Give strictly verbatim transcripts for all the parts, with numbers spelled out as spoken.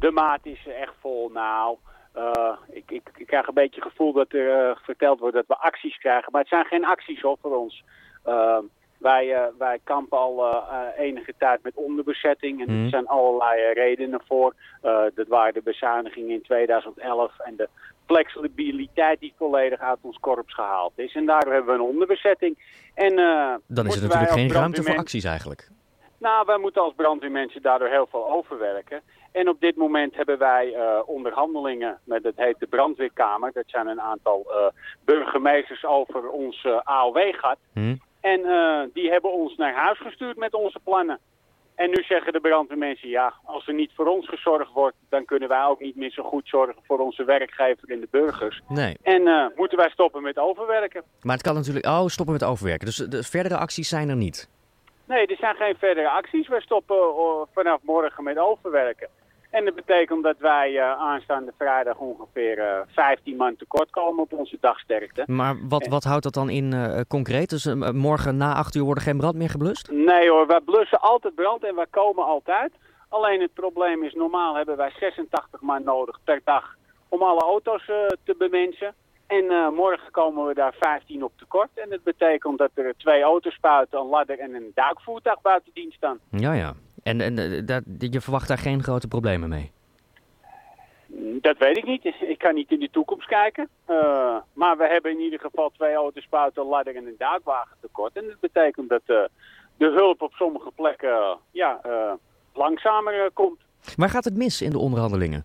de maat is echt vol. Nou, uh, ik, ik, ik krijg een beetje het gevoel dat er uh, verteld wordt dat we acties krijgen. Maar het zijn geen acties hoor, voor ons. Uh, wij, uh, wij kampen al uh, uh, enige tijd met onderbezetting. En Mm. er zijn allerlei uh, redenen voor. Uh, dat waren de bezuinigingen in tweeduizend elf en de flexibiliteit die volledig uit ons korps gehaald is. En daardoor hebben we een onderbezetting. En, uh, Dan is er natuurlijk geen ruimte voor acties eigenlijk. Nou, wij moeten als brandweermensen daardoor heel veel overwerken. En op dit moment hebben wij uh, onderhandelingen met, het heet de brandweerkamer. Dat zijn een aantal uh, burgemeesters over ons uh, A O W-gat. Hmm. En uh, die hebben ons naar huis gestuurd met onze plannen. En nu zeggen de brandweermensen, ja, als er niet voor ons gezorgd wordt, dan kunnen wij ook niet meer zo goed zorgen voor onze werkgever en de burgers. Nee. En uh, moeten wij stoppen met overwerken. Maar het kan natuurlijk... Oh, stoppen met overwerken. Dus de verdere acties zijn er niet? Nee, er zijn geen verdere acties. Wij stoppen uh, vanaf morgen met overwerken. En dat betekent dat wij uh, aanstaande vrijdag ongeveer uh, vijftien man tekort komen op onze dagsterkte. Maar wat, wat houdt dat dan in uh, concreet? Dus uh, morgen na acht uur wordt er geen brand meer geblust? Nee hoor, wij blussen altijd brand en wij komen altijd. Alleen het probleem is, normaal hebben wij zesentachtig man nodig per dag om alle auto's uh, te bemensen. En uh, morgen komen we daar vijftien op tekort. En dat betekent dat er twee autospuiten, een ladder en een duikvoertuig buiten dienst staan. Ja, ja. En, en uh, dat, je verwacht daar geen grote problemen mee? Dat weet ik niet. Ik kan niet in de toekomst kijken. Uh, maar we hebben in ieder geval twee autospuiten, een ladder en een duikwagen tekort. En dat betekent dat uh, de hulp op sommige plekken uh, ja, uh, langzamer uh, komt. Waar gaat het mis in de onderhandelingen?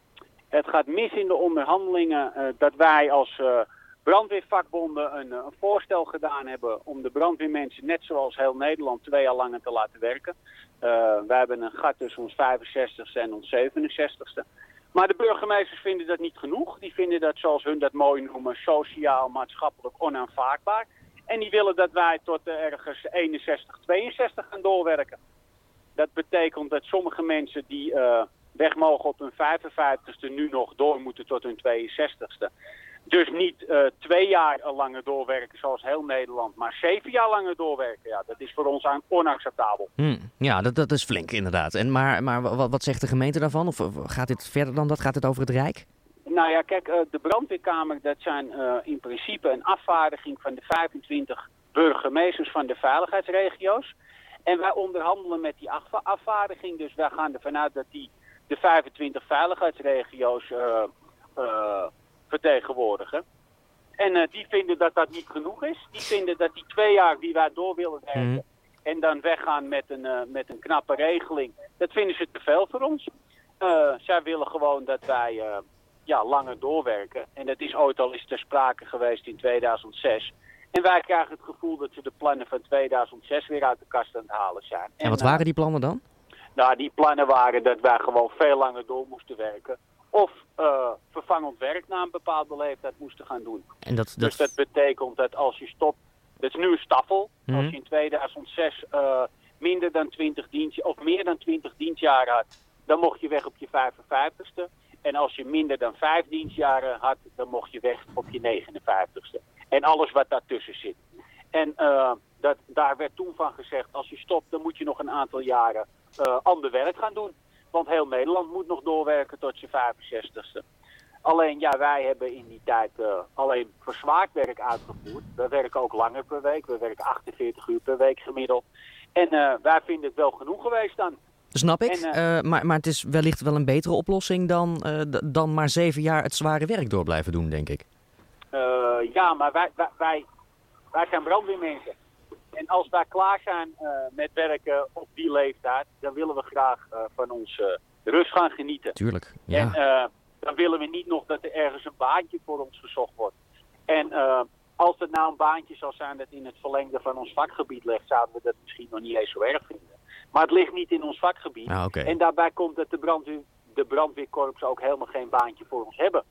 Het gaat mis in de onderhandelingen uh, dat wij als uh, brandweervakbonden een, een voorstel gedaan hebben om de brandweermensen net zoals heel Nederland twee jaar langer te laten werken. Uh, wij hebben een gat tussen ons vijfenzestigste en ons zevenenzestigste. Maar de burgemeesters vinden dat niet genoeg. Die vinden dat, zoals hun dat mooi noemen, sociaal, maatschappelijk onaanvaardbaar. En die willen dat wij tot uh, ergens eenenzestig, tweeënzestig gaan doorwerken. Dat betekent dat sommige mensen die uh, weg mogen op hun vijfenvijftigste nu nog door moeten tot hun tweeënzestigste. Dus niet uh, twee jaar langer doorwerken zoals heel Nederland, maar zeven jaar langer doorwerken. Ja, dat is voor ons onacceptabel. Hmm, ja, dat, dat is flink inderdaad. En maar maar wat, wat zegt de gemeente daarvan? Of, of gaat dit verder dan dat? Gaat het over het Rijk? Nou ja, kijk, uh, de brandweerkamer, dat zijn uh, in principe een afvaardiging van de vijfentwintig burgemeesters van de veiligheidsregio's. En wij onderhandelen met die afva- afvaardiging, dus wij gaan ervan uit dat die de vijfentwintig veiligheidsregio's uh, uh, vertegenwoordigen. En uh, die vinden dat dat niet genoeg is. Die vinden dat die twee jaar die wij door willen werken Mm. en dan weggaan met een, uh, met een knappe regeling, dat vinden ze te veel voor ons. Uh, zij willen gewoon dat wij uh, ja, langer doorwerken. En dat is ooit al eens ter sprake geweest in tweeduizend zes. En wij krijgen het gevoel dat ze de plannen van tweeduizend zes weer uit de kast aan het halen zijn. En wat uh, waren die plannen dan? Nou, die plannen waren dat wij gewoon veel langer door moesten werken. Of uh, vervangend werk na een bepaalde leeftijd moesten gaan doen. En dat, dat... Dus dat betekent dat als je stopt, dat is nu een staffel. Mm-hmm. Als je in tweeduizend zes uh, minder dan twintig dienst, of meer dan twintig dienstjaren had, dan mocht je weg op je vijfenvijftigste. En als je minder dan vijf dienstjaren had, dan mocht je weg op je negenenvijftigste. En alles wat daartussen zit. En uh, dat, daar werd toen van gezegd, als je stopt, dan moet je nog een aantal jaren uh, ander werk gaan doen. Want heel Nederland moet nog doorwerken tot zijn vijfenzestigste. Alleen, ja, wij hebben in die tijd uh, alleen verzwaard werk uitgevoerd. We werken ook langer per week. We werken achtenveertig uur per week gemiddeld. En uh, wij vinden het wel genoeg geweest dan. Snap ik, En, uh, uh, maar, maar het is wellicht wel een betere oplossing dan, uh, d- dan maar zeven jaar het zware werk door blijven doen, denk ik. Uh, ja, maar wij, wij, wij, wij zijn brandweermensen. En als wij klaar zijn uh, met werken op die leeftijd, dan willen we graag uh, van ons uh, rust gaan genieten. Tuurlijk, ja. En uh, dan willen we niet nog dat er ergens een baantje voor ons gezocht wordt. En uh, als het nou een baantje zal zijn dat in het verlengde van ons vakgebied ligt, zouden we dat misschien nog niet eens zo erg vinden. Maar het ligt niet in ons vakgebied. Ah, okay. En daarbij komt dat de, brandweer, de brandweerkorps ook helemaal geen baantje voor ons hebben.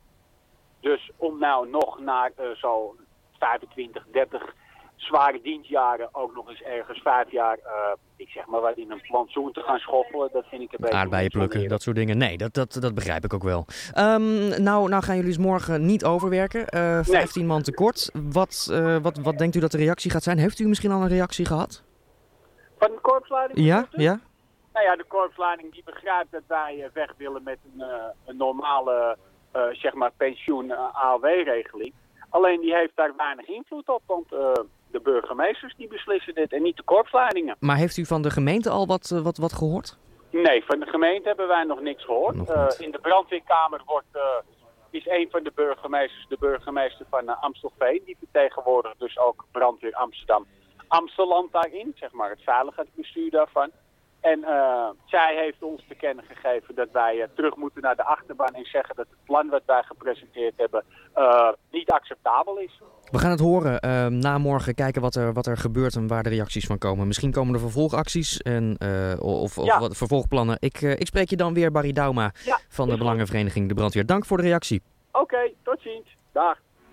Dus om nou nog naar uh, zo vijfentwintig, dertig zware dienstjaren ook nog eens ergens vijf jaar, uh, ik zeg maar wat in een plantsoen te gaan schoffelen, dat vind ik een beetje... Aardbeien plukken, dat soort dingen. Nee, dat, dat, dat begrijp ik ook wel. Um, nou, nou gaan jullie dus morgen niet overwerken. Uh, vijftien nee. man tekort. Wat, uh, wat, wat denkt u dat de reactie gaat zijn? Heeft u misschien al een reactie gehad? Van de korpsleiding? Ja, ja. Nou ja, de korpsleiding die begrijpt dat wij uh, weg willen met een, uh, een normale uh, zeg maar pensioen uh, A O W-regeling. Alleen die heeft daar weinig invloed op, want uh, de burgemeesters die beslissen dit en niet de korpsleidingen. Maar heeft u van de gemeente al wat, uh, wat, wat gehoord? Nee, van de gemeente hebben wij nog niks gehoord. Nog uh, in de brandweerkamer wordt, uh, is een van de burgemeesters, de burgemeester van uh, Amstelveen. Die vertegenwoordigt dus ook brandweer Amsterdam. Amsteland daarin, zeg maar het veiligheidsbestuur daarvan. En uh, zij heeft ons te kennen gegeven dat wij uh, terug moeten naar de achterban en zeggen dat het plan wat wij gepresenteerd hebben uh, niet acceptabel is. We gaan het horen uh, na morgen, kijken wat er, wat er gebeurt en waar de reacties van komen. Misschien komen er vervolgacties en, uh, of, of ja. wat, vervolgplannen. Ik, uh, ik spreek je dan weer, Barry Dauma, ja, van de Belangenvereniging De Brandweer. Dank voor de reactie. Oké, okay, tot ziens. Dag.